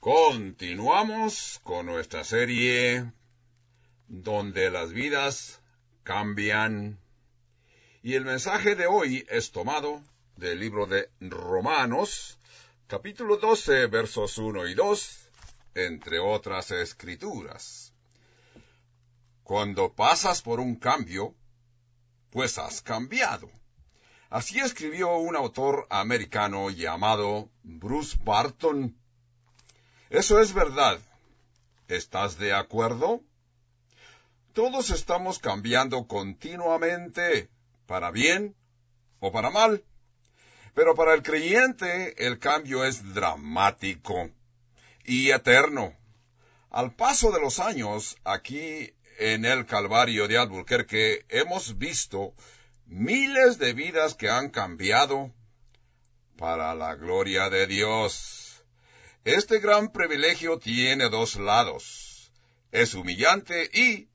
Continuamos con nuestra serie donde las vidas cambian. Y el mensaje de hoy es tomado del libro de Romanos, capítulo 12, versos 1 y 2, entre otras escrituras. Cuando pasas por un cambio, pues has cambiado. Así escribió un autor americano llamado Bruce Barton. Eso es verdad. ¿Estás de acuerdo? Todos estamos cambiando continuamente, para bien o para mal. Pero para el creyente el cambio es dramático y eterno. Al paso de los años, aquí en el Calvario de Albuquerque, hemos visto miles de vidas que han cambiado para la gloria de Dios. Este gran privilegio tiene dos lados. Es humillante y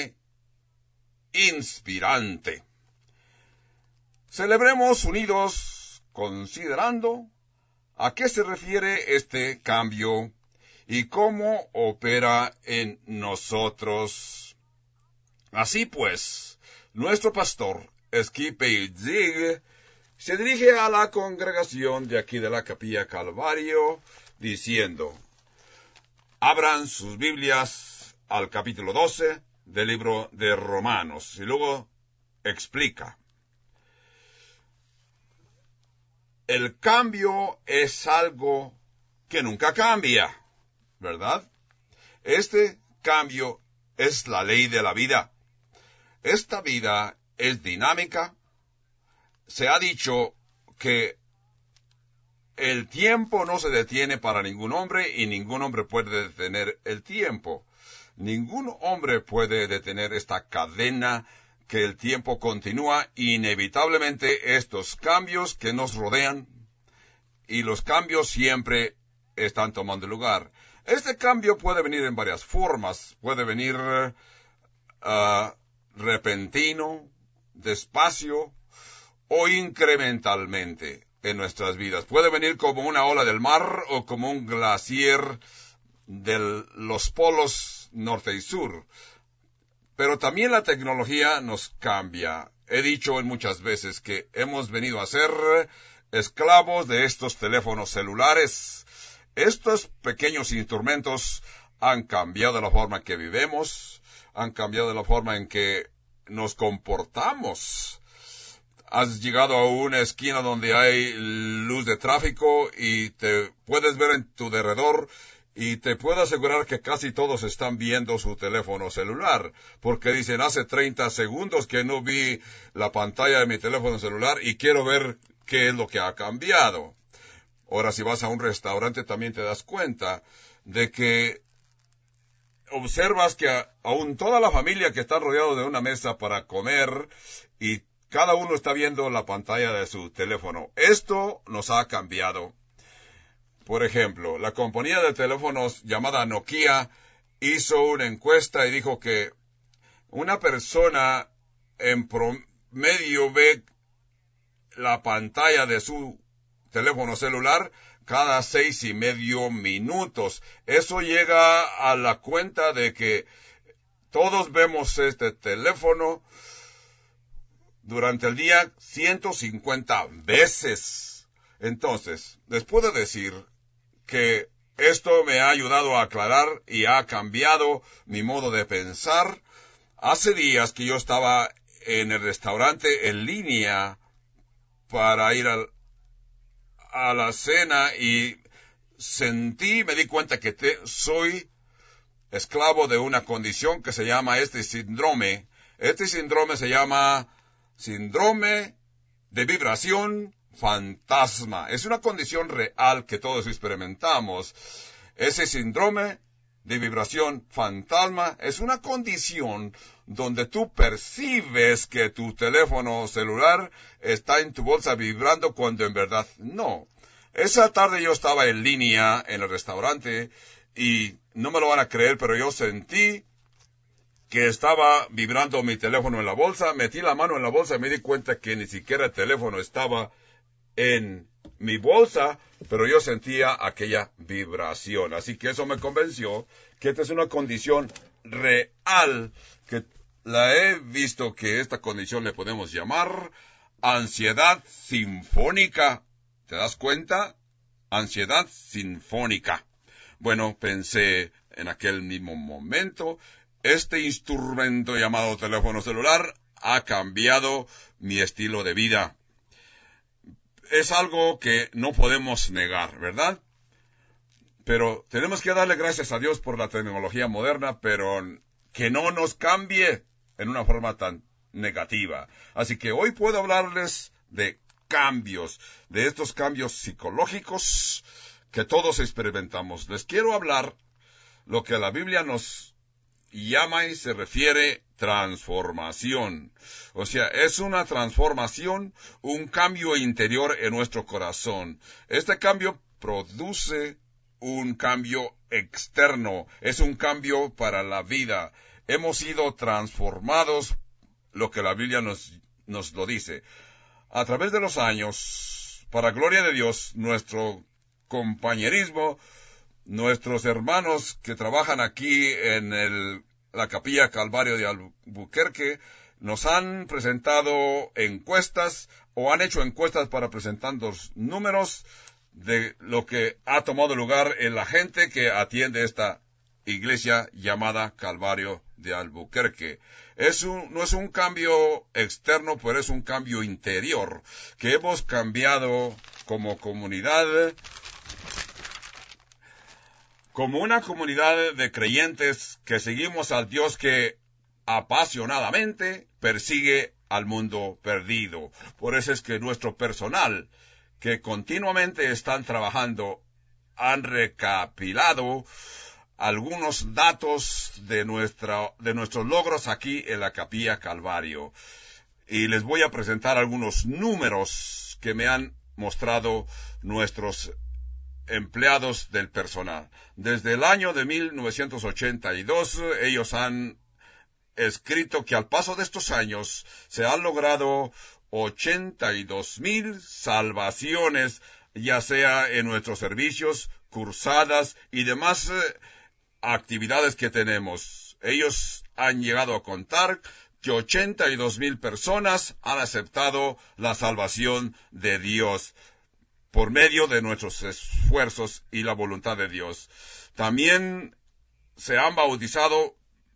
inspirante. Celebremos unidos considerando a qué se refiere este cambio y cómo opera en nosotros. Así pues, nuestro pastor, Skip Zig, se dirige a la congregación de aquí de la Capilla Calvario, diciendo, abran sus Biblias al capítulo 12 del libro de Romanos, y luego explica. El cambio es algo que nunca cambia, ¿verdad? Este cambio es la ley de la vida. Esta vida es dinámica. Se ha dicho que el tiempo no se detiene para ningún hombre y ningún hombre puede detener el tiempo. Ningún hombre puede detener esta cadena que el tiempo continúa. Inevitablemente estos cambios que nos rodean y los cambios siempre están tomando lugar. Este cambio puede venir en varias formas. Puede venir repentino, despacio o incrementalmente en nuestras vidas. Puede venir como una ola del mar o como un glaciar de los polos norte y sur. Pero también la tecnología nos cambia. He dicho muchas veces que hemos venido a ser esclavos de estos teléfonos celulares. Estos pequeños instrumentos han cambiado la forma en que vivimos, han cambiado la forma en que nos comportamos. Has llegado a una esquina donde hay luz de tráfico y te puedes ver en tu derredor y te puedo asegurar que casi todos están viendo su teléfono celular, porque dicen, hace 30 segundos que no vi la pantalla de mi teléfono celular y quiero ver qué es lo que ha cambiado. Ahora, si vas a un restaurante también te das cuenta de que observas que aún toda la familia que está rodeado de una mesa para comer y cada uno está viendo la pantalla de su teléfono. Esto nos ha cambiado. Por ejemplo, la compañía de teléfonos llamada Nokia hizo una encuesta y dijo que una persona en promedio ve la pantalla de su teléfono celular cada 6.5 minutos. Eso llega a la cuenta de que todos vemos este teléfono durante el día 150 veces. Entonces, les puedo decir que esto me ha ayudado a aclarar y ha cambiado mi modo de pensar. Hace días que yo estaba en el restaurante en línea para ir a la cena y me di cuenta que soy esclavo de una condición que se llama este síndrome. Este síndrome se llama síndrome de vibración fantasma. Es una condición real que todos experimentamos. Ese síndrome de vibración fantasma es una condición donde tú percibes que tu teléfono celular está en tu bolsa vibrando cuando en verdad no. Esa tarde yo estaba en línea en el restaurante y no me lo van a creer, pero yo sentí que estaba vibrando mi teléfono en la bolsa. Metí la mano en la bolsa y me di cuenta que ni siquiera el teléfono estaba en mi bolsa, pero yo sentía aquella vibración. Así que eso me convenció que esta es una condición real, que la he visto que esta condición le podemos llamar ansiedad sinfónica. ¿Te das cuenta? Ansiedad sinfónica. Bueno, pensé en aquel mismo momento, este instrumento llamado teléfono celular ha cambiado mi estilo de vida. Es algo que no podemos negar, ¿verdad? Pero tenemos que darle gracias a Dios por la tecnología moderna, pero que no nos cambie en una forma tan negativa. Así que hoy puedo hablarles de cambios, de estos cambios psicológicos que todos experimentamos. Les quiero hablar lo que la Biblia nos llama y se refiere transformación. O sea, es una transformación, un cambio interior en nuestro corazón. Este cambio produce un cambio externo, es un cambio para la vida. Hemos sido transformados, lo que la Biblia nos lo dice. A través de los años, para gloria de Dios, nuestro compañerismo, nuestros hermanos que trabajan aquí en la Capilla Calvario de Albuquerque, nos han presentado encuestas o han hecho encuestas para presentarnos números de lo que ha tomado lugar en la gente que atiende esta iglesia llamada Calvario de Albuquerque. No es un cambio externo, pero es un cambio interior, que hemos cambiado como comunidad, como una comunidad de creyentes que seguimos al Dios que apasionadamente persigue al mundo perdido. Por eso es que nuestro personal, que continuamente están trabajando, han recapitulado algunos datos de nuestros logros aquí en la Capilla Calvario. Y les voy a presentar algunos números que me han mostrado nuestros empleados del personal. Desde el año de 1982, ellos han escrito que al paso de estos años se han logrado 82,000 salvaciones, ya sea en nuestros servicios, cursadas y demás actividades que tenemos. Ellos han llegado a contar que 82,000 personas han aceptado la salvación de Dios por medio de nuestros esfuerzos y la voluntad de Dios. También se han bautizado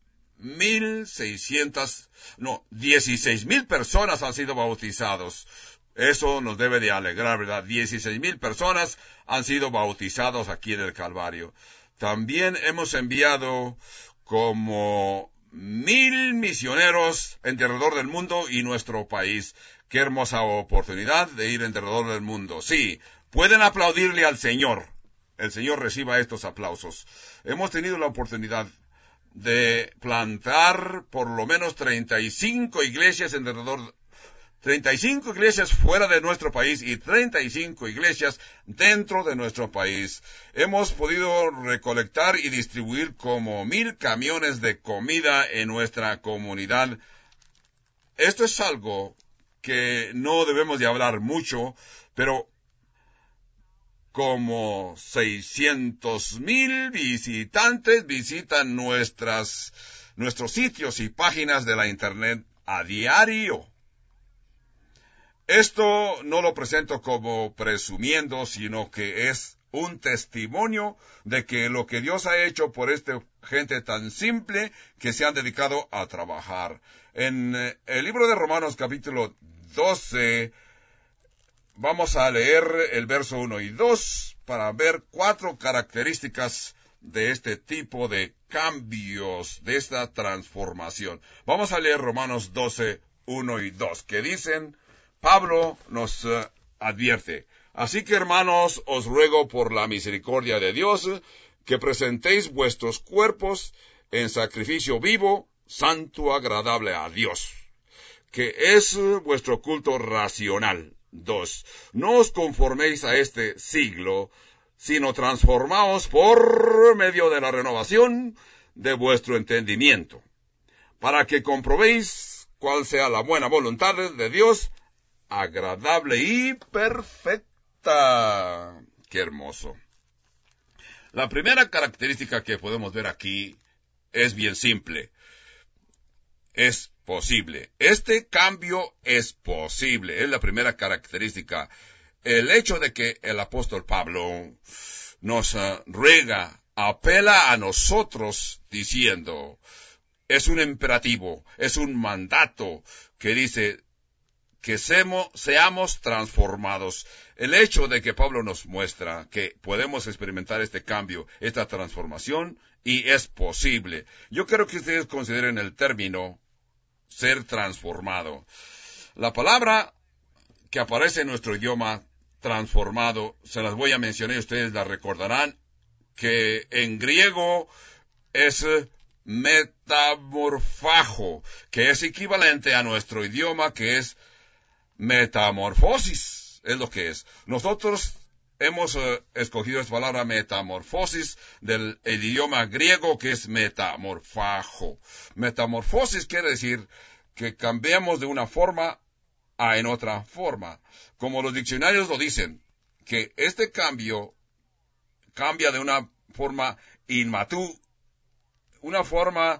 16,000 personas han sido bautizados. Eso nos debe de alegrar, ¿verdad? 16,000 personas han sido bautizados aquí en el Calvario. También hemos enviado como 1,000 misioneros en alrededor del mundo y nuestro país. Qué hermosa oportunidad de ir en alrededor del mundo. Sí, pueden aplaudirle al Señor. El Señor reciba estos aplausos. Hemos tenido la oportunidad de plantar por lo menos 35 iglesias en alrededor, 35 iglesias fuera de nuestro país y 35 iglesias dentro de nuestro país. Hemos podido recolectar y distribuir como 1,000 camiones de comida en nuestra comunidad. Esto es algo que no debemos de hablar mucho, pero como 600,000 visitantes visitan nuestros sitios y páginas de la internet a diario. Esto no lo presento como presumiendo, sino que es un testimonio de que lo que Dios ha hecho por esta gente tan simple que se han dedicado a trabajar. En el libro de Romanos capítulo 12, vamos a leer el verso 1 y 2 para ver 4 características de este tipo de cambios, de esta transformación. Vamos a leer Romanos 12, 1 y 2, que dicen, Pablo nos advierte, así que hermanos, os ruego por la misericordia de Dios, que presentéis vuestros cuerpos en sacrificio vivo, santo, agradable a Dios, que es vuestro culto racional. 2. No os conforméis a este siglo, sino transformaos por medio de la renovación de vuestro entendimiento, para que comprobéis cuál sea la buena voluntad de Dios, agradable y perfecta. ¡Maranata! ¡Qué hermoso! La primera característica que podemos ver aquí es bien simple. Es posible. Este cambio es posible. Es la primera característica. El hecho de que el apóstol Pablo nos ruega, apela a nosotros diciendo, es un imperativo, es un mandato que dice que seamos transformados. El hecho de que Pablo nos muestra que podemos experimentar este cambio, esta transformación, y es posible. Yo quiero que ustedes consideren el término ser transformado. La palabra que aparece en nuestro idioma, transformado, se las voy a mencionar y ustedes la recordarán, que en griego es metamorfajo, que es equivalente a nuestro idioma, que es metamorfosis, es lo que es. Nosotros hemos escogido esta palabra metamorfosis del idioma griego, que es metamorfajo. Metamorfosis quiere decir que cambiamos de una forma a en otra forma. Como los diccionarios lo dicen, que este cambio cambia de una forma inmatura, una forma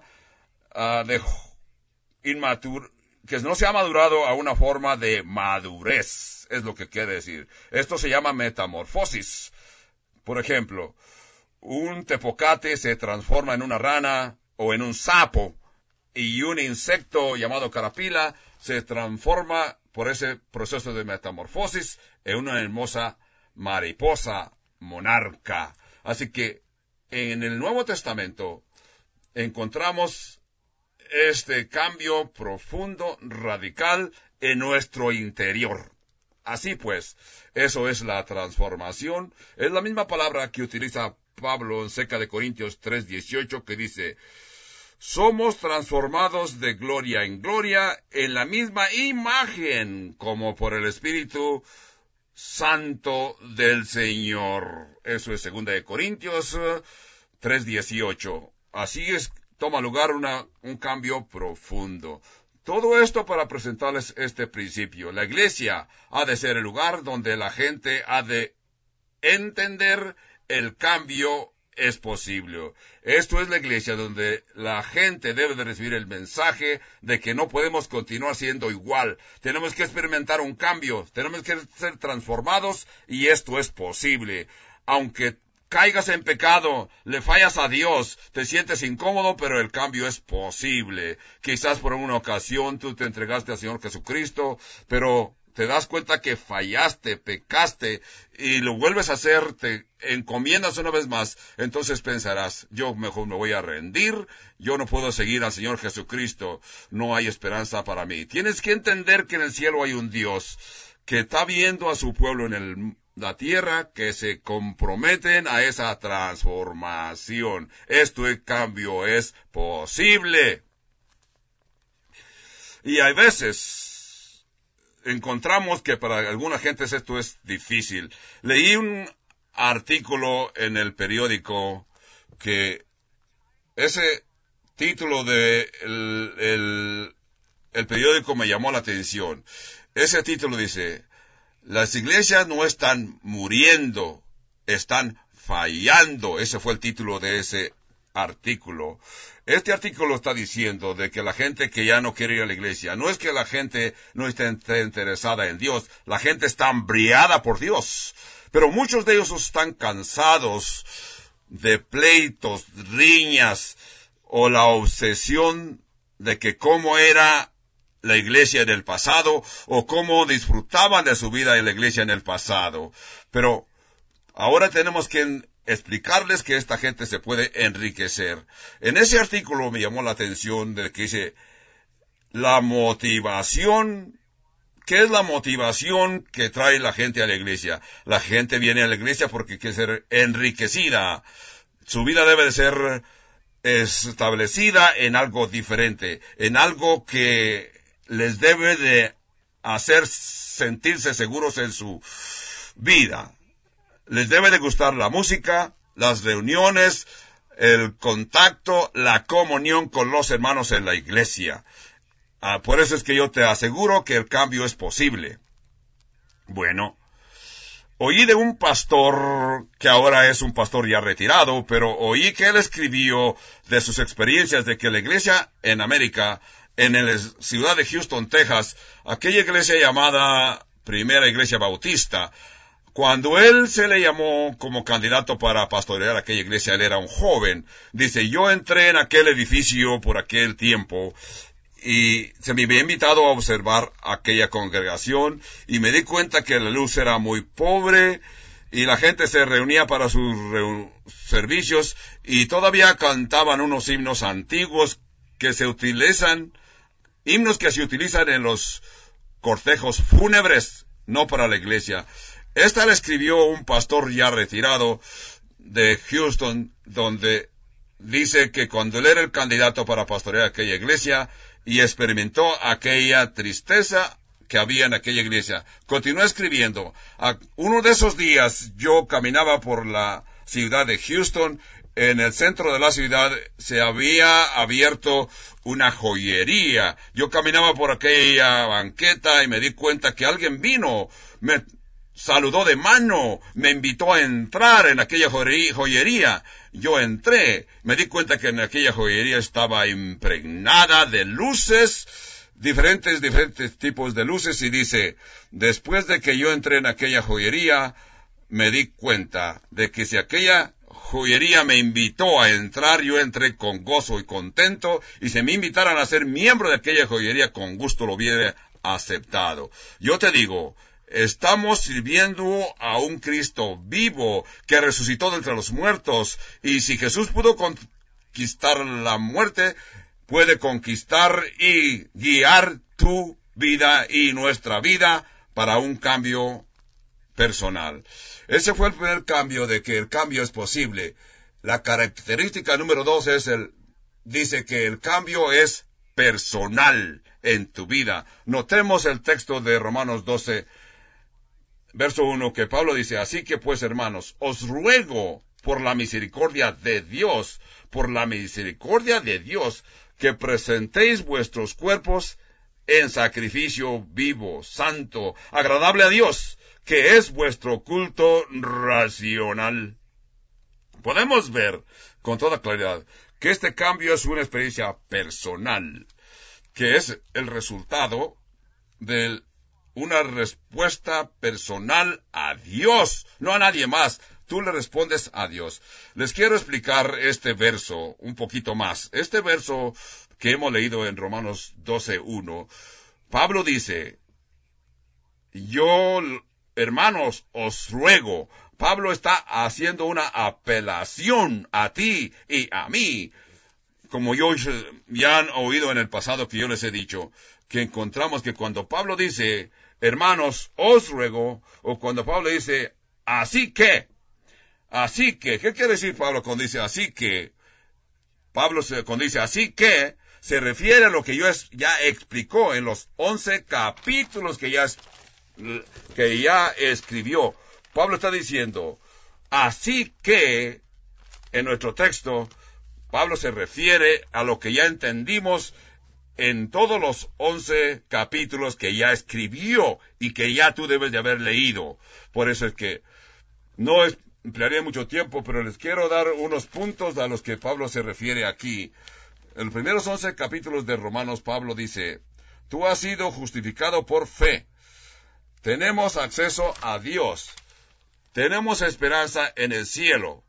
que no se ha madurado a una forma de madurez, es lo que quiere decir. Esto se llama metamorfosis. Por ejemplo, un tepocate se transforma en una rana o en un sapo, y un insecto llamado carapila se transforma por ese proceso de metamorfosis en una hermosa mariposa monarca. Así que en el Nuevo Testamento encontramos este cambio profundo, radical en nuestro interior. Así pues, eso es la transformación. Es la misma palabra que utiliza Pablo en 2 Corintios 3:18, que dice, somos transformados de gloria en gloria en la misma imagen como por el Espíritu Santo del Señor. Eso es 2 Corintios 3:18. Así es, toma lugar un cambio profundo. Todo esto para presentarles este principio. La iglesia ha de ser el lugar donde la gente ha de entender el cambio es posible. Esto es la iglesia donde la gente debe de recibir el mensaje de que no podemos continuar siendo igual. Tenemos que experimentar un cambio, tenemos que ser transformados y esto es posible. Aunque caigas en pecado, le fallas a Dios, te sientes incómodo, pero el cambio es posible. Quizás por una ocasión tú te entregaste al Señor Jesucristo, pero te das cuenta que fallaste, pecaste, y lo vuelves a hacer, te encomiendas una vez más, entonces pensarás, yo mejor me voy a rendir, yo no puedo seguir al Señor Jesucristo, no hay esperanza para mí. Tienes que entender que en el cielo hay un Dios que está viendo a su pueblo en la tierra, que se comprometen a esa transformación. Este cambio es posible. Y hay veces encontramos que para alguna gente esto es difícil. Leí un artículo en el periódico que ese título de el periódico me llamó la atención. Ese título dice, las iglesias no están muriendo, están fallando. Ese fue el título de ese artículo. Este artículo está diciendo de que la gente que ya no quiere ir a la iglesia, no es que la gente no esté interesada en Dios, la gente está hambriada por Dios. Pero muchos de ellos están cansados de pleitos, riñas, o la obsesión de que cómo era la iglesia en el pasado, o cómo disfrutaban de su vida en la iglesia en el pasado. Pero ahora tenemos que explicarles que esta gente se puede enriquecer. En ese artículo me llamó la atención de que dice, la motivación, ¿qué es la motivación que trae la gente a la iglesia? La gente viene a la iglesia porque quiere ser enriquecida. Su vida debe de ser establecida en algo diferente, en algo que les debe de hacer sentirse seguros en su vida. Les debe de gustar la música, las reuniones, el contacto, la comunión con los hermanos en la iglesia. Por eso es que yo te aseguro que el cambio es posible. Bueno, Oí de un pastor que ahora es un pastor ya retirado, pero oí que él escribió de sus experiencias de que la iglesia en América, en la ciudad de Houston, Texas, aquella iglesia llamada Primera Iglesia Bautista, cuando él se le llamó como candidato para pastorear aquella iglesia, él era un joven. Dice, yo entré en aquel edificio por aquel tiempo y se me había invitado a observar aquella congregación y me di cuenta que la luz era muy pobre y la gente se reunía para sus servicios y todavía cantaban unos himnos antiguos que se utilizan, himnos que se utilizan en los cortejos fúnebres, no para la iglesia. Esta la escribió un pastor ya retirado de Houston, donde dice que cuando él era el candidato para pastorear aquella iglesia y experimentó aquella tristeza que había en aquella iglesia, continuó escribiendo. Uno de esos días yo caminaba por la ciudad de Houston. En el centro de la ciudad se había abierto una joyería. Yo caminaba por aquella banqueta y me di cuenta que alguien vino, me saludó de mano, me invitó a entrar en aquella joyería. Yo entré, me di cuenta que en aquella joyería estaba impregnada de luces, diferentes tipos de luces, y dice, después de que yo entré en aquella joyería, me di cuenta de que si aquella joyería me invitó a entrar, yo entré con gozo y contento, y si me invitaran a ser miembro de aquella joyería, con gusto lo hubiera aceptado. Yo te digo, estamos sirviendo a un Cristo vivo que resucitó de entre los muertos, y si Jesús pudo conquistar la muerte, puede conquistar y guiar tu vida y nuestra vida para un cambio personal. Ese fue el primer cambio, de que el cambio es posible. La característica número 2 dice que el cambio es personal en tu vida. Notemos el texto de Romanos 12, verso 1, que Pablo dice, así que pues, hermanos, os ruego por la misericordia de Dios, que presentéis vuestros cuerpos en sacrificio vivo, santo, agradable a Dios, que es vuestro culto racional. Podemos ver con toda claridad que este cambio es una experiencia personal, que es el resultado de una respuesta personal a Dios, no a nadie más. Tú le respondes a Dios. Les quiero explicar este verso un poquito más. Este verso que hemos leído en Romanos 12:1, Pablo dice, yo, hermanos, os ruego. Pablo está haciendo una apelación a ti y a mí. Como ya han oído en el pasado que yo les he dicho, que encontramos que cuando Pablo dice, hermanos, os ruego, o cuando Pablo dice, así que, ¿qué quiere decir Pablo cuando dice así que? Cuando dice así que, se refiere a lo que ya explicó en los 11 capítulos que ya escribió. Pablo está diciendo, así que, en nuestro texto, Pablo se refiere a lo que ya entendimos en todos los 11 capítulos que ya escribió y que ya tú debes de haber leído. Por eso es que no emplearía mucho tiempo, pero les quiero dar unos puntos a los que Pablo se refiere aquí. En los primeros 11 capítulos de Romanos, Pablo dice, tú has sido justificado por fe. Tenemos acceso a Dios. Tenemos esperanza en el cielo.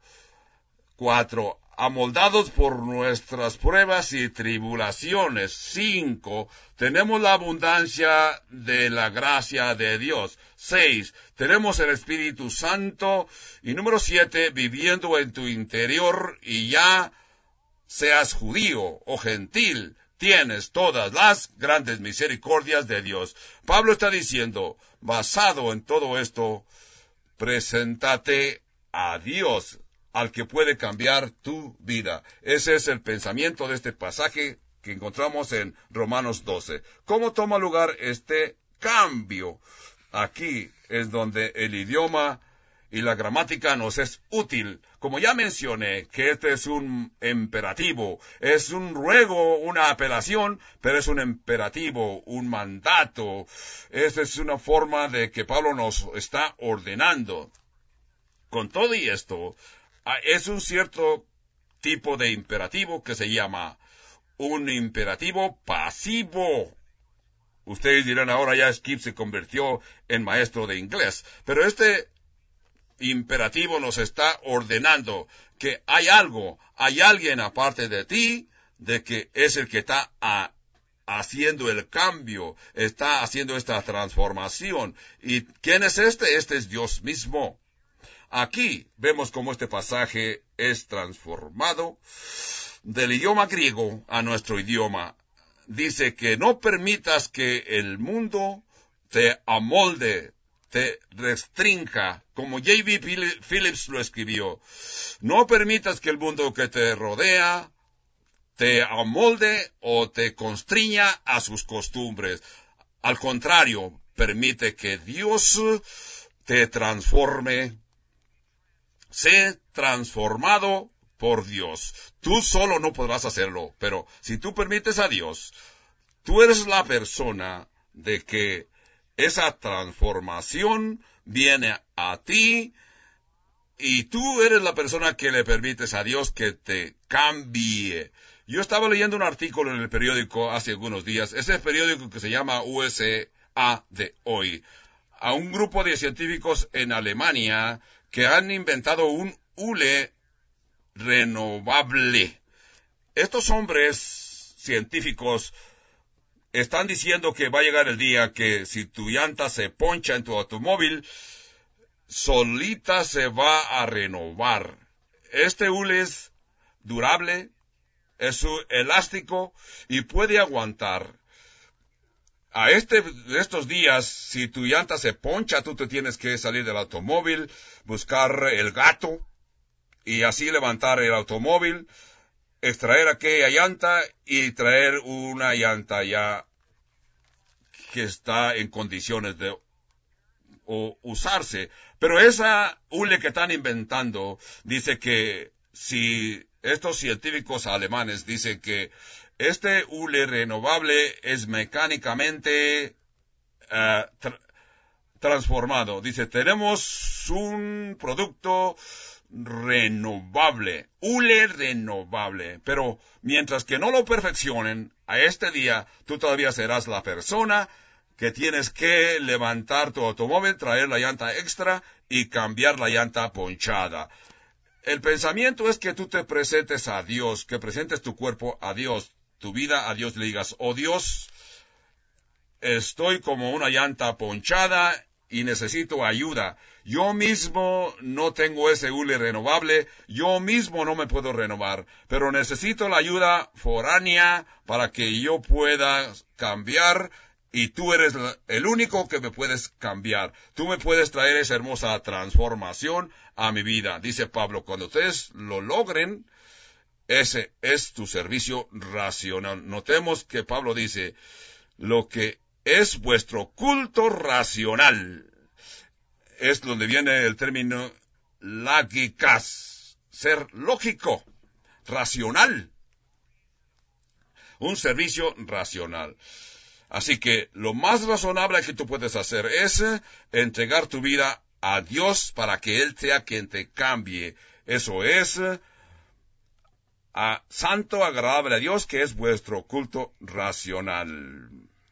4. Amoldados por nuestras pruebas y tribulaciones. 5. Tenemos la abundancia de la gracia de Dios. 6. Tenemos el Espíritu Santo. Y número 7. Viviendo en tu interior, y ya seas judío o gentil, tienes todas las grandes misericordias de Dios. Pablo está diciendo, basado en todo esto, preséntate a Dios, al que puede cambiar tu vida. Ese es el pensamiento de este pasaje que encontramos en Romanos 12. ¿Cómo toma lugar este cambio? Aquí es donde el idioma y la gramática nos es útil. Como ya mencioné, que este es un imperativo, es un ruego, una apelación, pero es un imperativo, un mandato. Esta es una forma de que Pablo nos está ordenando. Con todo y esto, es un cierto tipo de imperativo que se llama un imperativo pasivo. Ustedes dirán, ahora ya Skip se convirtió en maestro de inglés, pero este imperativo nos está ordenando que hay algo, hay alguien aparte de ti, de que es el que está haciendo el cambio, está haciendo esta transformación. ¿Y quién es este? Este es Dios mismo. Aquí vemos cómo este pasaje es transformado del idioma griego a nuestro idioma. Dice que no permitas que el mundo te amolde, te restrinja, como J.B. Phillips lo escribió. No permitas que el mundo que te rodea te amolde o te constriña a sus costumbres. Al contrario, permite que Dios te transforme. Sé transformado por Dios. Tú solo no podrás hacerlo, pero si tú permites a Dios, tú eres la persona de que esa transformación viene a ti y tú eres la persona que le permites a Dios que te cambie. Yo estaba leyendo un artículo en el periódico hace algunos días, ese periódico que se llama USA de hoy, a un grupo de científicos en Alemania que han inventado un hule renovable. Estos hombres científicos están diciendo que va a llegar el día que si tu llanta se poncha en tu automóvil, solita se va a renovar. Este hule es durable, es elástico y puede aguantar. Estos días, si tu llanta se poncha, tú te tienes que salir del automóvil, buscar el gato y así levantar el automóvil, extraer aquella llanta y traer una llanta ya que está en condiciones de usarse. Pero esa hule que están inventando dice que si estos científicos alemanes dicen que este hule renovable es mecánicamente transformado. Dice, tenemos un producto renovable, hule renovable, pero mientras que no lo perfeccionen, a este día tú todavía serás la persona que tienes que levantar tu automóvil, traer la llanta extra y cambiar la llanta ponchada. El pensamiento es que tú te presentes a Dios, que presentes tu cuerpo a Dios, tu vida a Dios, le digas, oh Dios, estoy como una llanta ponchada y necesito ayuda. Yo mismo no tengo ese hule renovable, yo mismo no me puedo renovar, pero necesito la ayuda foránea para que yo pueda cambiar y tú eres el único que me puedes cambiar. Tú me puedes traer esa hermosa transformación a mi vida. Dice Pablo, cuando ustedes lo logren, ese es tu servicio racional. Notemos que Pablo dice, lo que es vuestro culto racional. Es donde viene el término lógicas, ser lógico, racional. Un servicio racional. Así que lo más razonable que tú puedes hacer es entregar tu vida a Dios para que Él sea quien te cambie. Eso es santo, agradable a Dios, que es vuestro culto racional.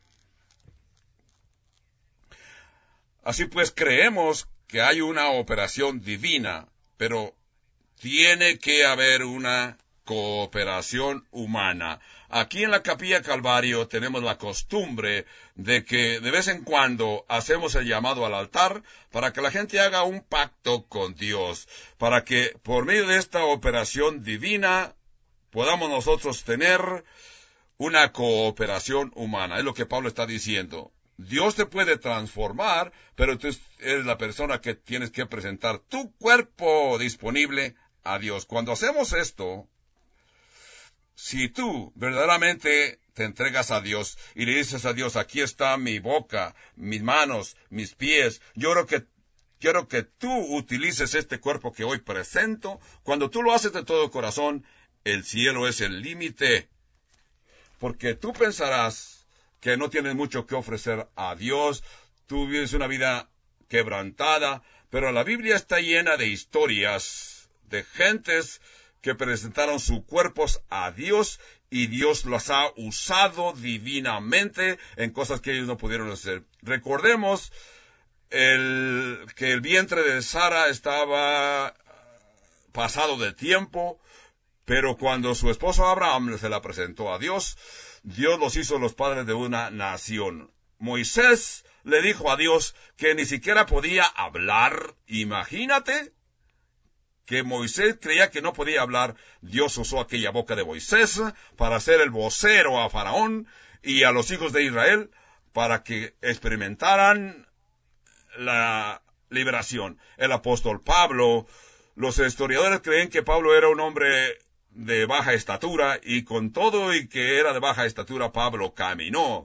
Así pues, creemos que hay una operación divina, pero tiene que haber una cooperación humana. Aquí en la Capilla Calvario tenemos la costumbre de que de vez en cuando hacemos el llamado al altar para que la gente haga un pacto con Dios, para que por medio de esta operación divina podamos nosotros tener una cooperación humana. Es lo que Pablo está diciendo. Dios te puede transformar, pero tú eres la persona que tienes que presentar tu cuerpo disponible a Dios. Cuando hacemos esto, si tú verdaderamente te entregas a Dios y le dices a Dios, aquí está mi boca, mis manos, mis pies, yo creo que quiero que tú utilices este cuerpo que hoy presento. Cuando tú lo haces de todo corazón, el cielo es el límite. Porque tú pensarás que no tienes mucho que ofrecer a Dios, tú vives una vida quebrantada, pero la Biblia está llena de historias de gentes que presentaron sus cuerpos a Dios y Dios los ha usado divinamente en cosas que ellos no pudieron hacer. Recordemos que el vientre de Sara estaba pasado de tiempo, pero cuando su esposo Abraham se la presentó a Dios, Dios los hizo los padres de una nación. Moisés le dijo a Dios que ni siquiera podía hablar. Imagínate que Moisés creía que no podía hablar. Dios usó aquella boca de Moisés para ser el vocero a Faraón y a los hijos de Israel para que experimentaran la liberación. El apóstol Pablo, los historiadores creen que Pablo era un hombre de baja estatura, y con todo y que era de baja estatura, Pablo caminó.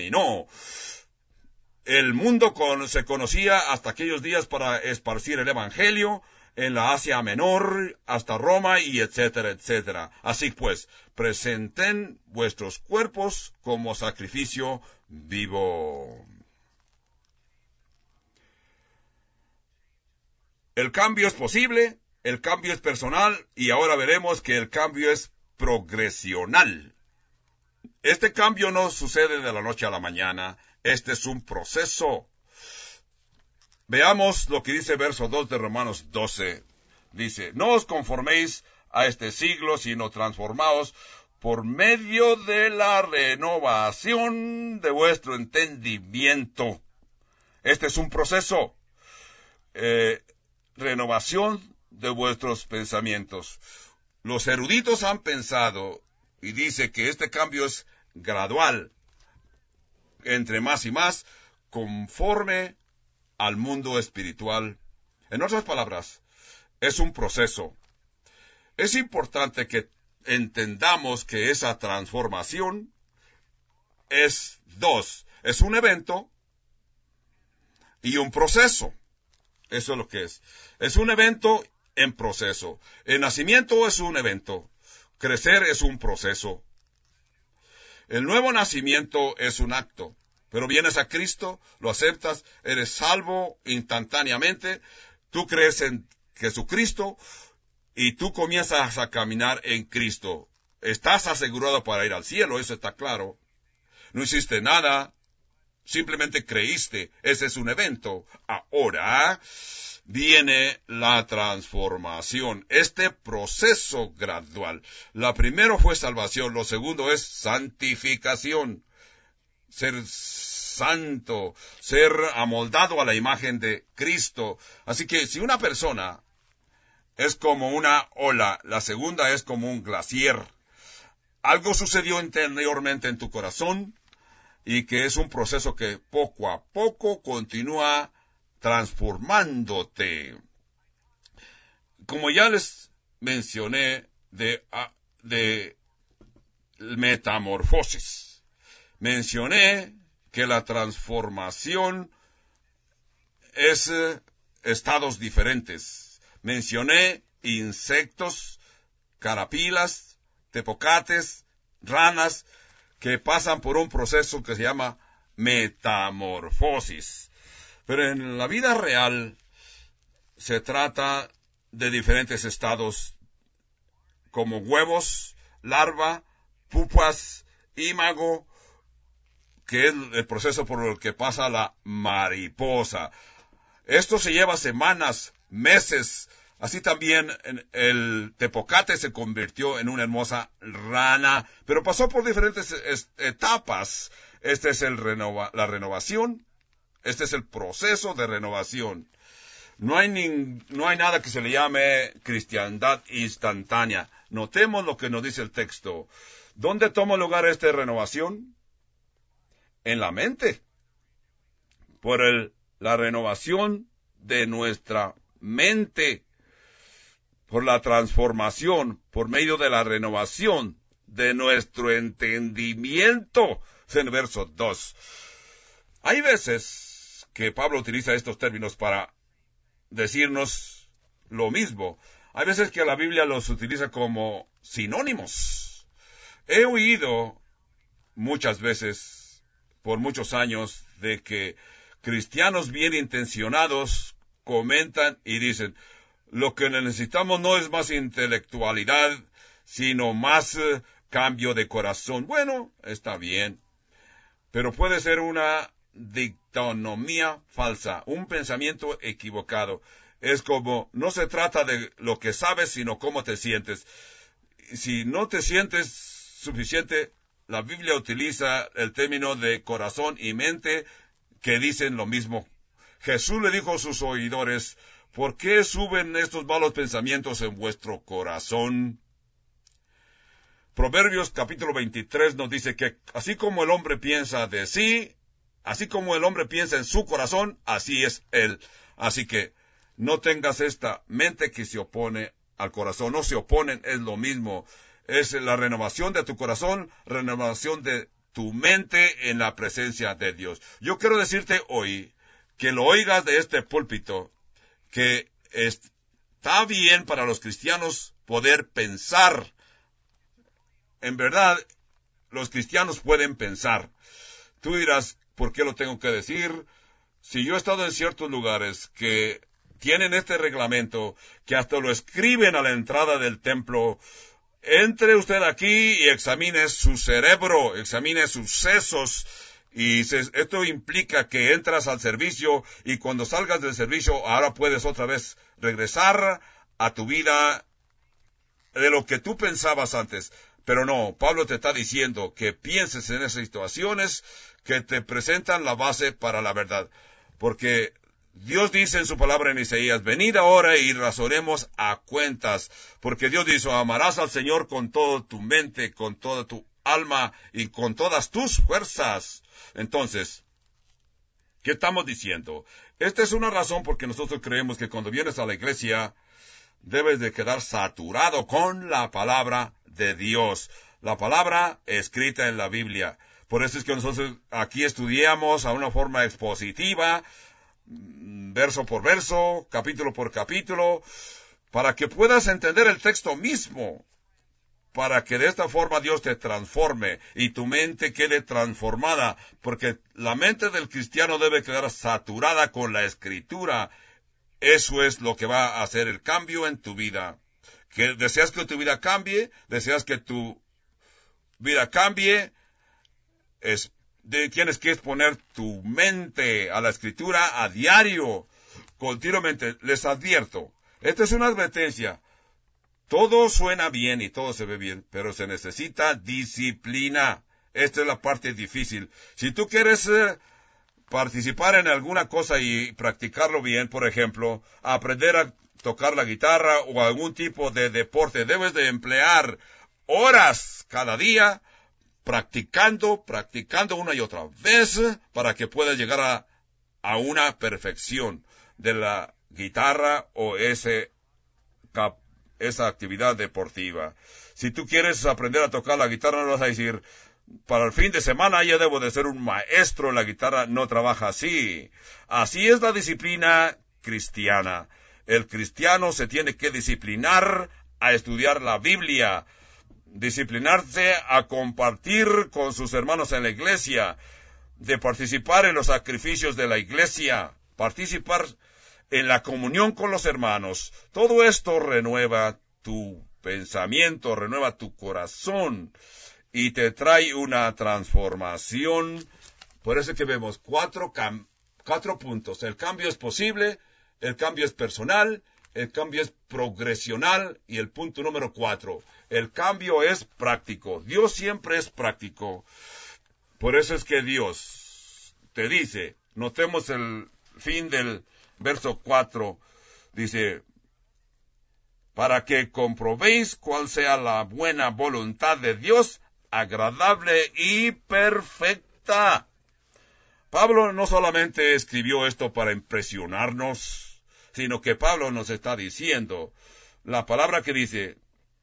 El mundo se conocía hasta aquellos días para esparcir el evangelio en la Asia Menor, hasta Roma, y etcétera, etcétera. Así pues, presenten vuestros cuerpos como sacrificio vivo. El cambio es posible, el cambio es personal, y ahora veremos que el cambio es progresional. Este cambio no sucede de la noche a la mañana, este es un proceso. Veamos lo que dice verso 2 de Romanos 12. Dice, no os conforméis a este siglo, sino transformaos por medio de la renovación de vuestro entendimiento. Este es un proceso. Renovación de vuestros pensamientos. Los eruditos han pensado y dice que este cambio es gradual, entre más y más, conforme al mundo espiritual. En otras palabras, es un proceso. Es importante que entendamos que esa transformación es dos. Es un evento y un proceso. Eso es lo que es. Es un evento en proceso. El nacimiento es un evento. Crecer es un proceso. El nuevo nacimiento es un acto. Pero vienes a Cristo, lo aceptas, eres salvo instantáneamente. Tú crees en Jesucristo y tú comienzas a caminar en Cristo. Estás asegurado para ir al cielo, eso está claro. No hiciste nada. Simplemente creíste. Ese es un evento. Ahora viene la transformación. Este proceso gradual. La primero fue salvación. Lo segundo es santificación. Ser santo. Ser amoldado a la imagen de Cristo. Así que si una persona es como una ola, la segunda es como un glaciar. Algo sucedió interiormente en tu corazón, y que es un proceso que poco a poco continúa transformándote. Como ya les mencioné de metamorfosis, mencioné que la transformación es estados diferentes. Mencioné insectos, carapilas, tepocates, ranas, que pasan por un proceso que se llama metamorfosis. Pero en la vida real se trata de diferentes estados como huevos, larva, pupas, imago, que es el proceso por el que pasa la mariposa. Esto se lleva semanas, meses. Así también el tepocate se convirtió en una hermosa rana, pero pasó por diferentes etapas. Este es la renovación. Este es el proceso de renovación. No hay nada que se le llame cristiandad instantánea. Notemos lo que nos dice el texto. ¿Dónde toma lugar esta renovación? En la mente. Por la renovación de nuestra mente. Por la transformación, por medio de la renovación de nuestro entendimiento. Es en el verso 2. Hay veces que Pablo utiliza estos términos para decirnos lo mismo. Hay veces que la Biblia los utiliza como sinónimos. He oído muchas veces, por muchos años, de que cristianos bien intencionados comentan y dicen, lo que necesitamos no es más intelectualidad, sino más cambio de corazón. Bueno, está bien, pero puede ser una dicotomía falsa, un pensamiento equivocado. Es como, no se trata de lo que sabes, sino cómo te sientes. Si no te sientes suficiente, la Biblia utiliza el término de corazón y mente, que dicen lo mismo. Jesús le dijo a sus oidores, ¿por qué suben estos malos pensamientos en vuestro corazón? Proverbios capítulo 23 nos dice que así como el hombre piensa de sí, así como el hombre piensa en su corazón, así es él. Así que no tengas esta mente que se opone al corazón. No se oponen, es lo mismo. Es la renovación de tu corazón, renovación de tu mente en la presencia de Dios. Yo quiero decirte hoy, que lo oigas de este púlpito, que está bien para los cristianos poder pensar. En verdad, los cristianos pueden pensar. Tú dirás, ¿por qué lo tengo que decir? Si yo he estado en ciertos lugares que tienen este reglamento, que hasta lo escriben a la entrada del templo, entre usted aquí y examine su cerebro, examine sus sesos, y esto implica que entras al servicio y cuando salgas del servicio ahora puedes otra vez regresar a tu vida de lo que tú pensabas antes. Pero no, Pablo te está diciendo que pienses en esas situaciones que te presentan la base para la verdad. Porque Dios dice en su palabra en Isaías, venid ahora y razonemos a cuentas. Porque Dios dice, amarás al Señor con toda tu mente, con toda tu alma y con todas tus fuerzas. Entonces, ¿qué estamos diciendo? Esta es una razón porque nosotros creemos que cuando vienes a la iglesia, debes de quedar saturado con la palabra de Dios. La palabra escrita en la Biblia. Por eso es que nosotros aquí estudiamos a una forma expositiva, verso por verso, capítulo por capítulo, para que puedas entender el texto mismo, para que de esta forma Dios te transforme y tu mente quede transformada, porque la mente del cristiano debe quedar saturada con la Escritura. Eso es lo que va a hacer el cambio en tu vida. Que deseas que tu vida cambie, tienes que exponer tu mente a la Escritura a diario, continuamente. Les advierto, esta es una advertencia. Todo suena bien y todo se ve bien, pero se necesita disciplina. Esta es la parte difícil. Si tú quieres participar en alguna cosa y practicarlo bien, por ejemplo, aprender a tocar la guitarra o algún tipo de deporte, debes de emplear horas cada día practicando una y otra vez para que puedas llegar a una perfección de la guitarra o esa actividad deportiva. Si tú quieres aprender a tocar la guitarra, no vas a decir, para el fin de semana ya debo de ser un maestro en la guitarra. No trabaja así. Así es la disciplina cristiana. El cristiano se tiene que disciplinar a estudiar la Biblia, disciplinarse a compartir con sus hermanos en la iglesia, de participar en los sacrificios de la iglesia, participar en la comunión con los hermanos. Todo esto renueva tu pensamiento, renueva tu corazón y te trae una transformación. Por eso que vemos cuatro puntos. El cambio es posible, el cambio es personal, el cambio es progresional y el punto número 4. El cambio es práctico. Dios siempre es práctico. Por eso es que Dios te dice, notemos el fin del verso 4, dice, para que comprobéis cuál sea la buena voluntad de Dios, agradable y perfecta. Pablo no solamente escribió esto para impresionarnos, sino que Pablo nos está diciendo, la palabra que dice,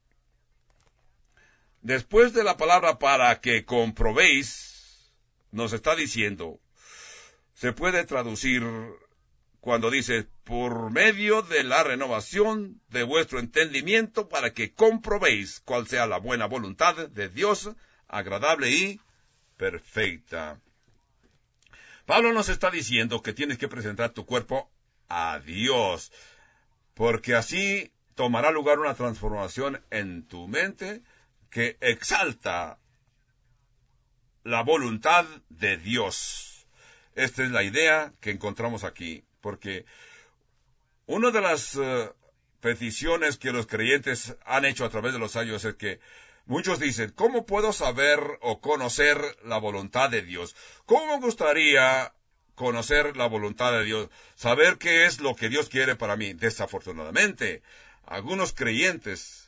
después de la palabra para que comprobéis, nos está diciendo, se puede traducir cuando dice, por medio de la renovación de vuestro entendimiento, para que comprobéis cuál sea la buena voluntad de Dios, agradable y perfecta. Pablo nos está diciendo que tienes que presentar tu cuerpo a Dios, porque así tomará lugar una transformación en tu mente que exalta la voluntad de Dios. Esta es la idea que encontramos aquí, porque una de las peticiones que los creyentes han hecho a través de los años es que muchos dicen, ¿cómo puedo saber o conocer la voluntad de Dios? ¿Cómo me gustaría conocer la voluntad de Dios? Saber qué es lo que Dios quiere para mí. Desafortunadamente, algunos creyentes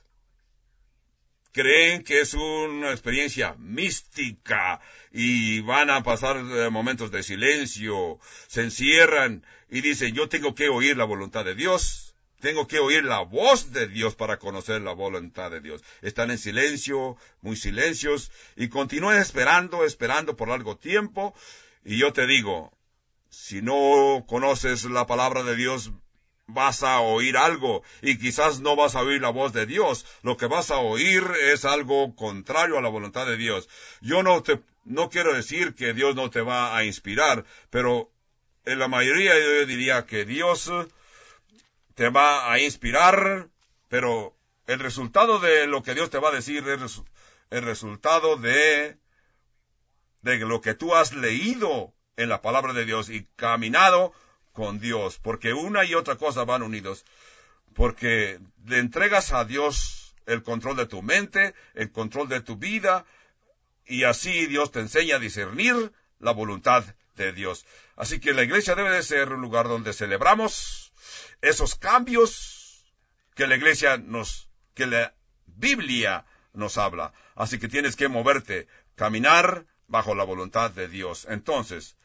creen que es una experiencia mística y van a pasar momentos de silencio, se encierran y dicen, yo tengo que oír la voluntad de Dios, tengo que oír la voz de Dios para conocer la voluntad de Dios. Están en silencio, muy silencios, y continúan esperando por largo tiempo, y yo te digo, si no conoces la palabra de Dios, vas a oír algo y quizás no vas a oír la voz de Dios. Lo que vas a oír es algo contrario a la voluntad de Dios. Yo no quiero decir que Dios no te va a inspirar, pero en la mayoría yo diría que Dios te va a inspirar, pero el resultado de lo que Dios te va a decir es el resultado de lo que tú has leído en la palabra de Dios y caminado con Dios, porque una y otra cosa van unidos, porque le entregas a Dios el control de tu mente, el control de tu vida, y así Dios te enseña a discernir la voluntad de Dios. Así que la iglesia debe de ser un lugar donde celebramos esos cambios que que la Biblia nos habla. Así que tienes que moverte, caminar bajo la voluntad de Dios. Entonces,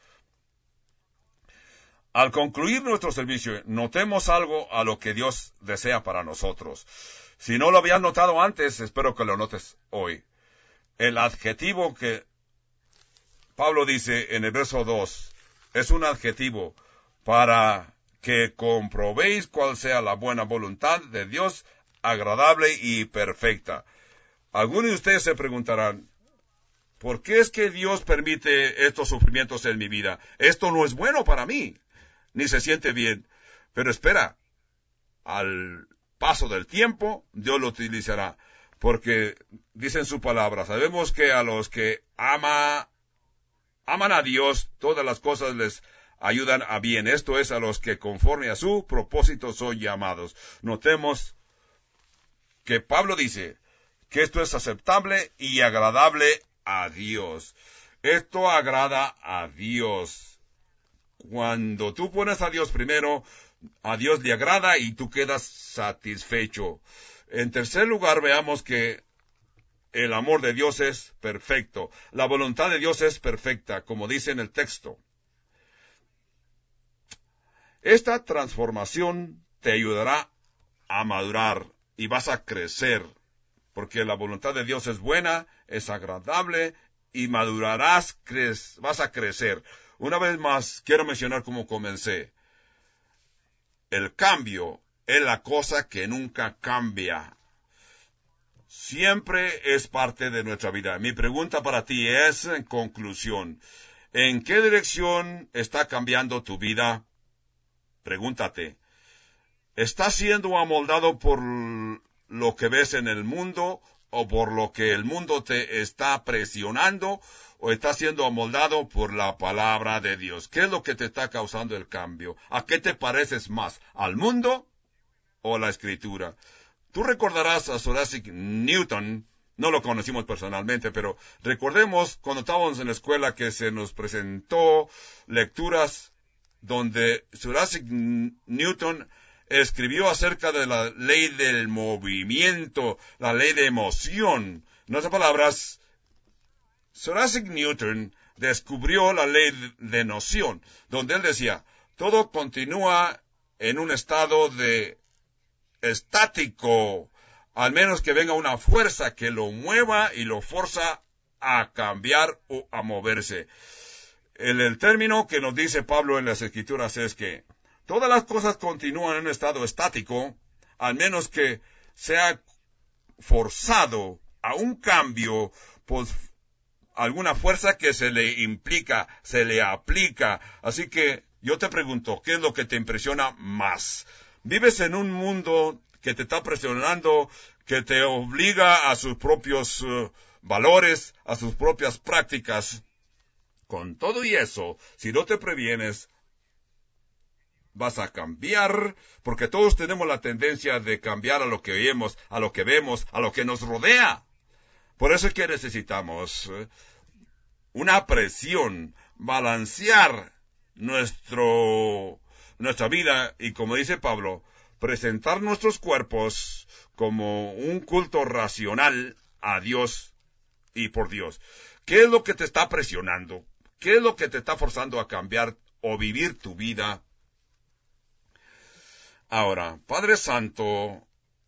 al concluir nuestro servicio, notemos algo a lo que Dios desea para nosotros. Si no lo habías notado antes, espero que lo notes hoy. El adjetivo que Pablo dice en el verso 2 es un adjetivo para que comprobéis cuál sea la buena voluntad de Dios, agradable y perfecta. Algunos de ustedes se preguntarán, ¿por qué es que Dios permite estos sufrimientos en mi vida? Esto no es bueno para mí, ni se siente bien. Pero espera, al paso del tiempo, Dios lo utilizará. Porque dice en su palabra, sabemos que a los que aman a Dios, todas las cosas les ayudan a bien. Esto es, a los que conforme a su propósito son llamados. Notemos que Pablo dice que esto es aceptable y agradable a Dios. Esto agrada a Dios. Cuando tú pones a Dios primero, a Dios le agrada y tú quedas satisfecho. En tercer lugar, veamos que el amor de Dios es perfecto. La voluntad de Dios es perfecta, como dice en el texto. Esta transformación te ayudará a madurar y vas a crecer, porque la voluntad de Dios es buena, es agradable y madurarás, vas a crecer. Una vez más, quiero mencionar cómo comencé. El cambio es la cosa que nunca cambia. Siempre es parte de nuestra vida. Mi pregunta para ti es, en conclusión, ¿en qué dirección está cambiando tu vida? Pregúntate, ¿estás siendo amoldado por lo que ves en el mundo o por lo que el mundo te está presionando? ¿O estás siendo amoldado por la palabra de Dios? ¿Qué es lo que te está causando el cambio? ¿A qué te pareces más? ¿Al mundo o a la Escritura? Tú recordarás a Sir Isaac Newton, no lo conocimos personalmente, pero recordemos cuando estábamos en la escuela que se nos presentó lecturas donde Sir Isaac Newton escribió acerca de la ley del movimiento, la ley de emoción. En otras palabras, Sir Isaac Newton descubrió la ley de noción, donde él decía, todo continúa en un estado de estático, al menos que venga una fuerza que lo mueva y lo forza a cambiar o a moverse. El término que nos dice Pablo en las Escrituras es que todas las cosas continúan en un estado estático, al menos que sea forzado a un cambio por alguna fuerza que se le implica, se le aplica. Así que yo te pregunto, ¿qué es lo que te impresiona más? ¿Vives en un mundo que te está presionando, que te obliga a sus propios valores, a sus propias prácticas? Con todo y eso, si no te previenes, vas a cambiar, porque todos tenemos la tendencia de cambiar a lo que oímos, a lo que vemos, a lo que nos rodea. Por eso es que necesitamos una presión, balancear nuestra vida y, como dice Pablo, presentar nuestros cuerpos como un culto racional a Dios y por Dios. ¿Qué es lo que te está presionando? ¿Qué es lo que te está forzando a cambiar o vivir tu vida? Ahora, Padre Santo,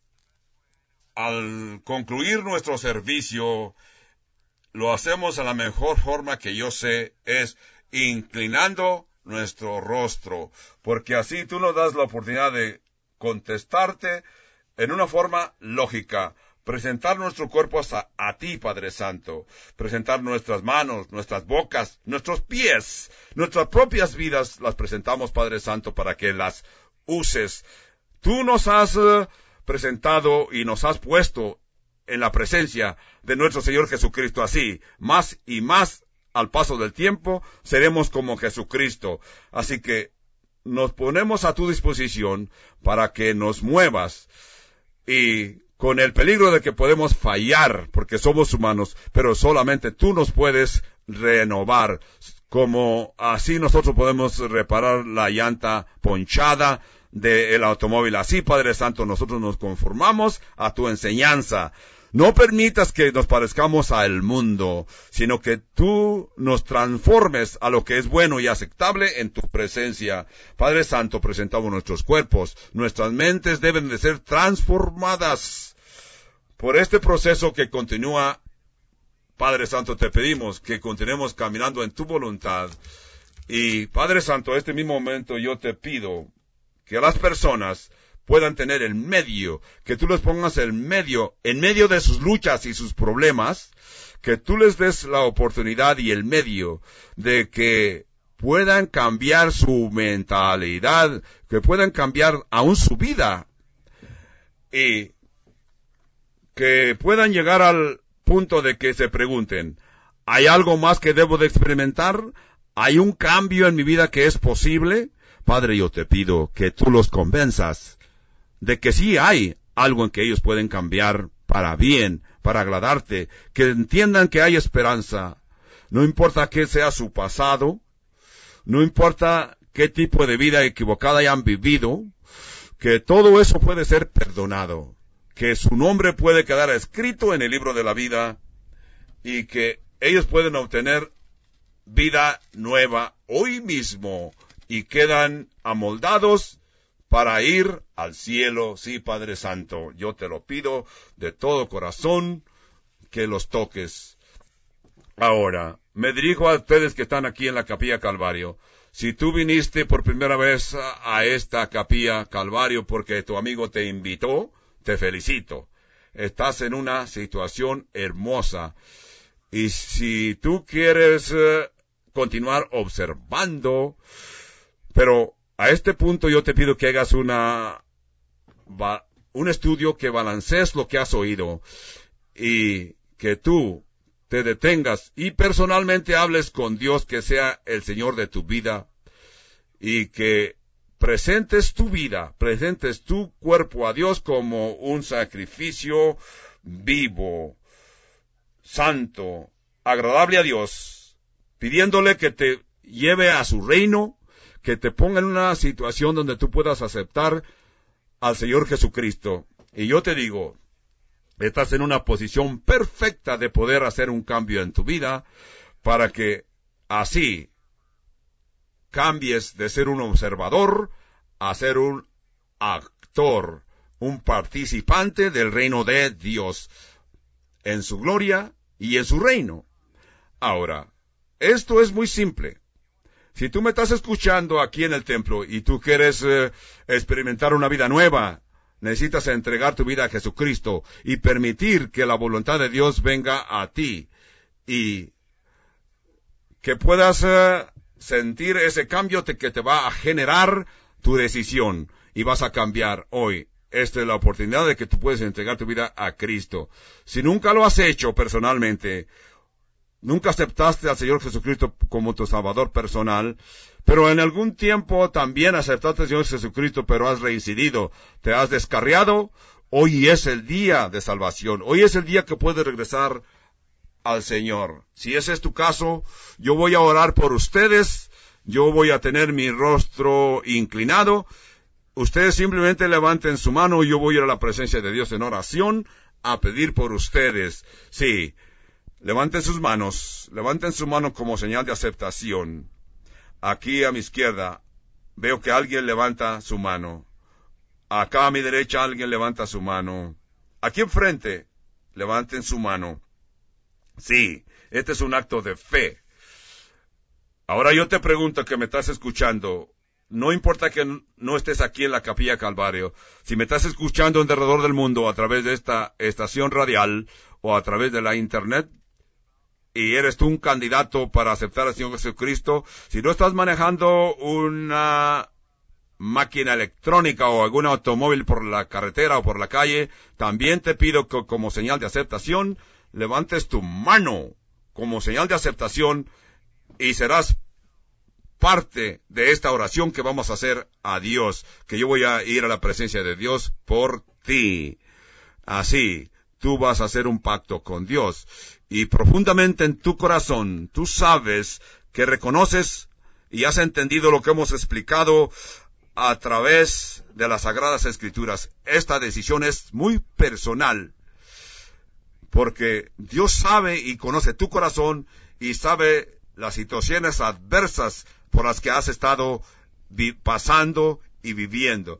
al concluir nuestro servicio, lo hacemos a la mejor forma que yo sé, es inclinando nuestro rostro, porque así tú nos das la oportunidad de contestarte en una forma lógica, presentar nuestro cuerpo a ti, Padre Santo, presentar nuestras manos, nuestras bocas, nuestros pies, nuestras propias vidas, las presentamos, Padre Santo, para que las uses. Tú nos has presentado y nos has puesto en la presencia de nuestro Señor Jesucristo. Así, más y más al paso del tiempo, seremos como Jesucristo. Así que nos ponemos a tu disposición para que nos muevas, y con el peligro de que podemos fallar, porque somos humanos, pero solamente tú nos puedes renovar, como así nosotros podemos reparar la llanta ponchada del automóvil. Así, Padre Santo, nosotros nos conformamos a tu enseñanza. No permitas que nos parezcamos al mundo, sino que tú nos transformes a lo que es bueno y aceptable en tu presencia. Padre Santo, presentamos nuestros cuerpos. Nuestras mentes deben de ser transformadas por este proceso que continúa. Padre Santo, te pedimos que continuemos caminando en tu voluntad. Y, Padre Santo, este mismo momento yo te pido que las personas puedan tener el medio, que tú les pongas el medio, en medio de sus luchas y sus problemas, que tú les des la oportunidad y el medio de que puedan cambiar su mentalidad, que puedan cambiar aún su vida, y que puedan llegar al punto de que se pregunten, ¿hay algo más que debo de experimentar? ¿Hay un cambio en mi vida que es posible? Padre, yo te pido que tú los convenzas de que sí hay algo en que ellos pueden cambiar para bien, para agradarte, que entiendan que hay esperanza. No importa qué sea su pasado, no importa qué tipo de vida equivocada hayan vivido, que todo eso puede ser perdonado, que su nombre puede quedar escrito en el libro de la vida y que ellos pueden obtener vida nueva hoy mismo y quedan amoldados para ir al cielo. Sí, Padre Santo, yo te lo pido de todo corazón, que los toques. Ahora, me dirijo a ustedes que están aquí en la Capilla Calvario. Si tú viniste por primera vez a esta Capilla Calvario porque tu amigo te invitó, te felicito. Estás en una situación hermosa. Y si tú quieres continuar observando, pero a este punto yo te pido que hagas un estudio, que balancees lo que has oído y que tú te detengas y personalmente hables con Dios, que sea el Señor de tu vida, y que presentes tu vida, presentes tu cuerpo a Dios como un sacrificio vivo, santo, agradable a Dios, pidiéndole que te lleve a su reino, que te ponga en una situación donde tú puedas aceptar al Señor Jesucristo. Y yo te digo, estás en una posición perfecta de poder hacer un cambio en tu vida, para que así cambies de ser un observador a ser un actor, un participante del reino de Dios, en su gloria y en su reino. Ahora, esto es muy simple. Si tú me estás escuchando aquí en el templo y tú quieres experimentar una vida nueva, necesitas entregar tu vida a Jesucristo y permitir que la voluntad de Dios venga a ti y que puedas sentir ese cambio que te va a generar tu decisión y vas a cambiar hoy. Esta es la oportunidad de que tú puedes entregar tu vida a Cristo. Si nunca lo has hecho personalmente, nunca aceptaste al Señor Jesucristo como tu Salvador personal, pero en algún tiempo también aceptaste al Señor Jesucristo, pero has reincidido, te has descarriado, hoy es el día de salvación. Hoy es el día que puedes regresar al Señor. Si ese es tu caso, yo voy a orar por ustedes, yo voy a tener mi rostro inclinado. Ustedes simplemente levanten su mano y yo voy a ir a la presencia de Dios en oración a pedir por ustedes. Sí, levanten su mano como señal de aceptación. Aquí a mi izquierda veo que alguien levanta su mano. Acá a mi derecha alguien levanta su mano. Aquí enfrente, levanten su mano. Sí, este es un acto de fe. Ahora yo te pregunto que me estás escuchando, no importa que no estés aquí en la Capilla Calvario, si me estás escuchando alrededor del mundo a través de esta estación radial o a través de la internet, y eres tú un candidato para aceptar al Señor Jesucristo, si no estás manejando una máquina electrónica o algún automóvil por la carretera o por la calle, también te pido que como señal de aceptación, levantes tu mano como señal de aceptación y serás parte de esta oración que vamos a hacer a Dios, que yo voy a ir a la presencia de Dios por ti. Así, tú vas a hacer un pacto con Dios y profundamente en tu corazón tú sabes que reconoces y has entendido lo que hemos explicado a través de las Sagradas Escrituras. Esta decisión es muy personal, porque Dios sabe y conoce tu corazón y sabe las situaciones adversas por las que has estado pasando y viviendo.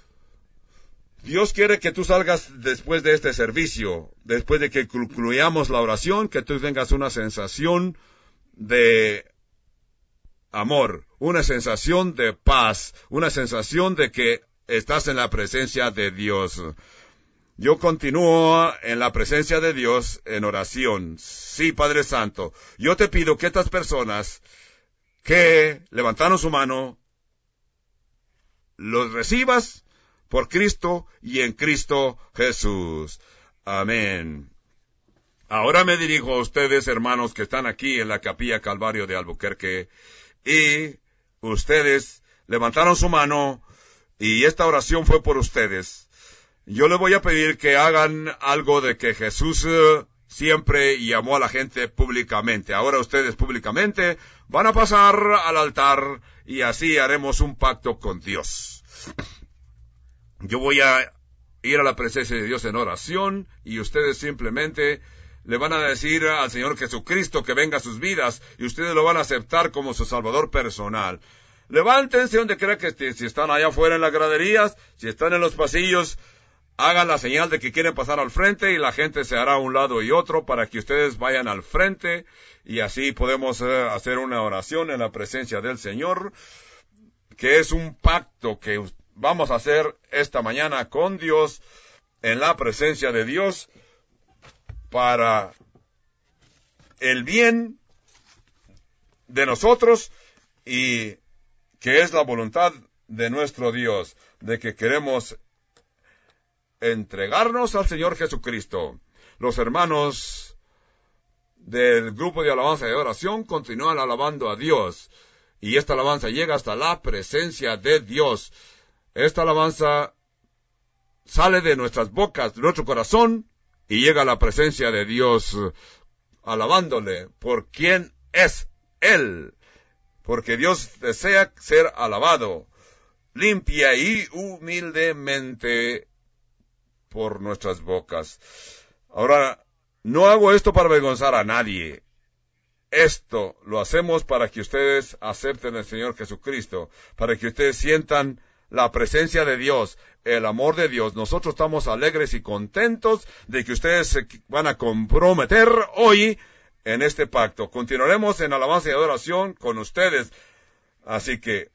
Dios quiere que tú salgas después de este servicio, después de que concluyamos la oración, que tú tengas una sensación de amor, una sensación de paz, una sensación de que estás en la presencia de Dios. Yo continúo en la presencia de Dios en oración. Sí, Padre Santo, yo te pido que estas personas que levantaron su mano, los recibas por Cristo y en Cristo Jesús. Amén. Ahora me dirijo a ustedes, hermanos, que están aquí en la Capilla Calvario de Albuquerque, y ustedes levantaron su mano, y esta oración fue por ustedes. Yo les voy a pedir que hagan algo de que Jesús siempre llamó a la gente públicamente. Ahora ustedes públicamente van a pasar al altar y así haremos un pacto con Dios. Yo voy a ir a la presencia de Dios en oración y ustedes simplemente le van a decir al Señor Jesucristo que venga a sus vidas y ustedes lo van a aceptar como su Salvador personal. Levántense donde quiera que estén, si están allá afuera en las graderías, si están en los pasillos, hagan la señal de que quieren pasar al frente y la gente se hará a un lado y otro para que ustedes vayan al frente y así podemos hacer una oración en la presencia del Señor, que es un pacto que vamos a hacer esta mañana con Dios en la presencia de Dios para el bien de nosotros y que es la voluntad de nuestro Dios, de que queremos entregarnos al Señor Jesucristo. Los hermanos del grupo de alabanza y oración continúan alabando a Dios y esta alabanza llega hasta la presencia de Dios. Esta alabanza sale de nuestras bocas, de nuestro corazón y llega a la presencia de Dios alabándole por quién es Él, porque Dios desea ser alabado limpia y humildemente por nuestras bocas. Ahora, no hago esto para avergonzar a nadie. Esto lo hacemos para que ustedes acepten al Señor Jesucristo, para que ustedes sientan la presencia de Dios, el amor de Dios. Nosotros estamos alegres y contentos de que ustedes se van a comprometer hoy en este pacto. Continuaremos en alabanza y adoración con ustedes. Así que,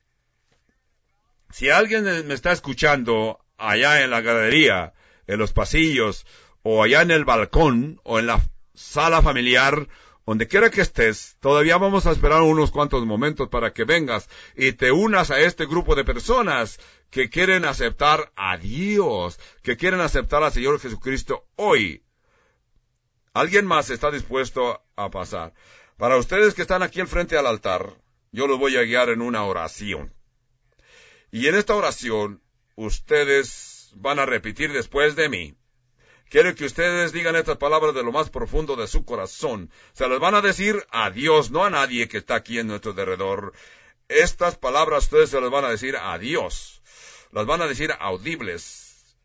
si alguien me está escuchando allá en la galería, en los pasillos, o allá en el balcón, o en la sala familiar, donde quiera que estés, todavía vamos a esperar unos cuantos momentos para que vengas y te unas a este grupo de personas que quieren aceptar a Dios, que quieren aceptar al Señor Jesucristo hoy. ¿Alguien más está dispuesto a pasar? Para ustedes que están aquí al frente al altar, yo los voy a guiar en una oración. Y en esta oración, ustedes van a repetir después de mí. Quiero que ustedes digan estas palabras de lo más profundo de su corazón. Se las van a decir a Dios, no a nadie que está aquí en nuestro derredor. Estas palabras ustedes se las van a decir a Dios. Las van a decir audibles.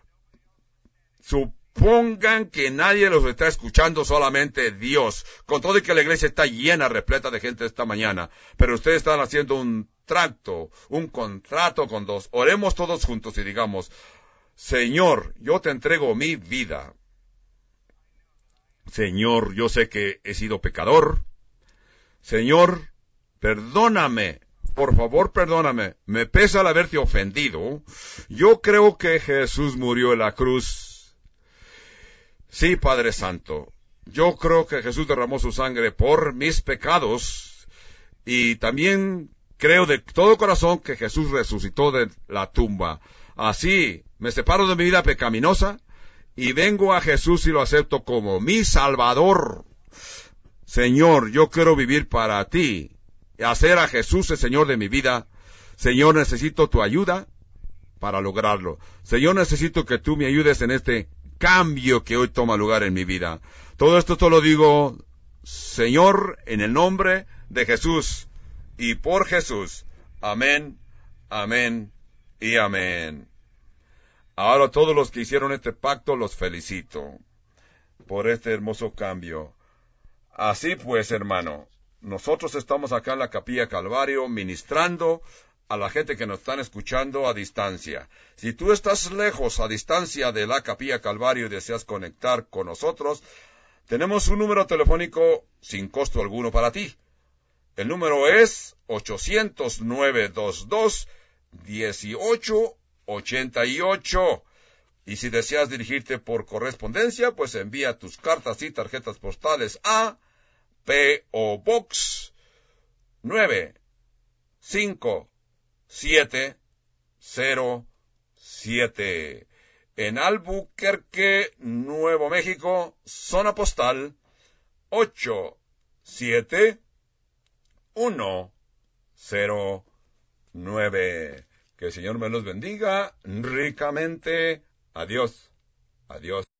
Supongan que nadie los está escuchando, solamente Dios. Con todo y que la iglesia está llena, repleta de gente esta mañana. Pero ustedes están haciendo un trato, un contrato con Dios. Oremos todos juntos y digamos: Señor, yo te entrego mi vida. Señor, yo sé que he sido pecador. Señor, perdóname. Por favor, perdóname. Me pesa el haberte ofendido. Yo creo que Jesús murió en la cruz. Sí, Padre Santo. Yo creo que Jesús derramó su sangre por mis pecados. Y también creo de todo corazón que Jesús resucitó de la tumba. Así, me separo de mi vida pecaminosa y vengo a Jesús y lo acepto como mi Salvador. Señor, yo quiero vivir para ti y hacer a Jesús el Señor de mi vida. Señor, necesito tu ayuda para lograrlo. Señor, necesito que tú me ayudes en este cambio que hoy toma lugar en mi vida. Todo esto te lo digo, Señor, en el nombre de Jesús y por Jesús. Amén, amén y amén. Ahora todos los que hicieron este pacto los felicito por este hermoso cambio. Así pues, hermano, nosotros estamos acá en la Capilla Calvario ministrando a la gente que nos están escuchando a distancia. Si tú estás lejos, a distancia de la Capilla Calvario y deseas conectar con nosotros, tenemos un número telefónico sin costo alguno para ti. El número es 800-922-1888. Y si deseas dirigirte por correspondencia, pues envía tus cartas y tarjetas postales a P.O. Box 95707 en Albuquerque, Nuevo México, zona postal 87109. Que el Señor me los bendiga ricamente. Adiós. Adiós.